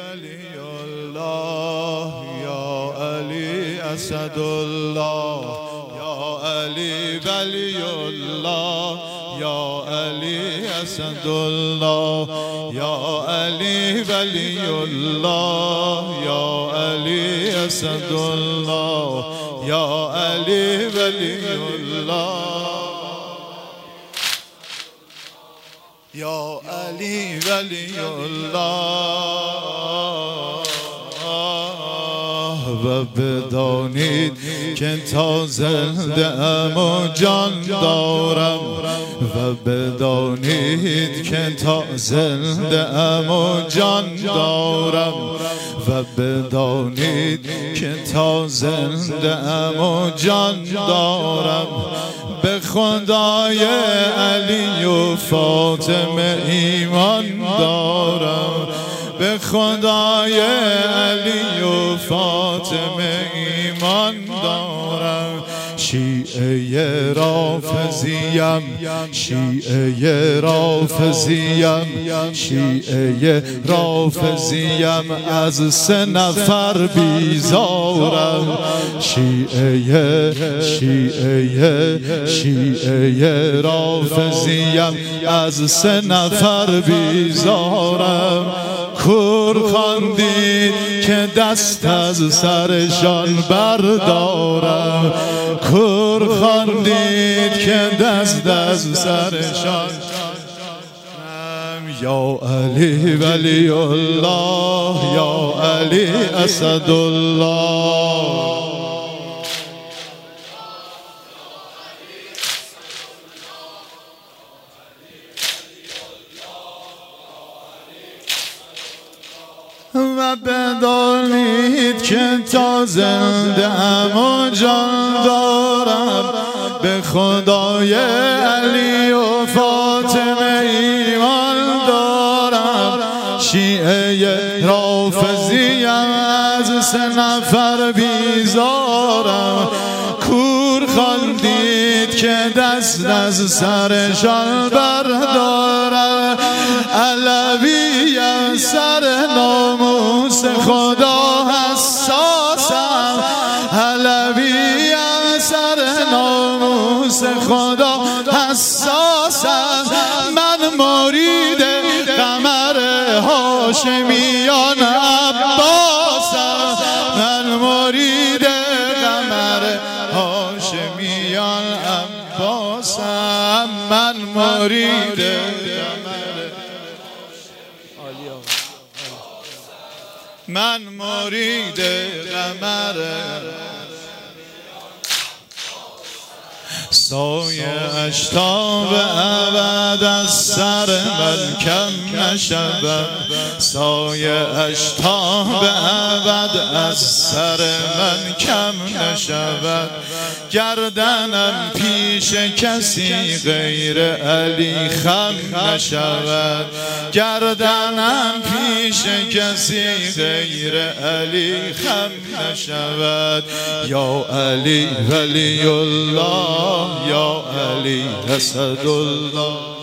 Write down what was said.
ولی الله یا علی اسد الله یا علی ولی الله یا علی اسد الله یا علی ولی الله یا علی اسد الله یا علی ولی الله یا علی ولی الله. و بدانید که تا زنده ام و جان دارم و بدانید که تا زنده ام و جان دارم و بدانید که تا زنده ام و جان دارم به خدای علی و فاطمه ایمان دارم به خدای علی و فاطمه ایمان دارم شیعه رافضیم شیعه رافضیم شیعه رافضیم از 3 نفر بیزارم شیعه رافضیم از 3 نفر بیزارم کور خواندید که دست از سرشان بردارم کور خواندید که دست از سرشان یا علی ولی الله یا علی اسد الله و بدانید که تا زنده ام و جان دارم به خدای علی و فاطمه ایمان دارم شیعه رافضیم از 3 نفر بیزارم کور خواندید که دست از سرشان بردارم علویم سر ناموس خدا حساسم علویم سر ناموس خدا حساسم من مرید قمر هاشمیان عباسم من مرید قمر هاشمیان عباسم من مرید من مرید قمر سایه اش تا به ابد از سر من کم نشود سایه اش تا به ابد از سر من کم نشود گردنم پیش کسی غیر علی خم نشود گردنم پیش کسی غیر علی خم نشود یا علی ولی الله یا علی اسد الله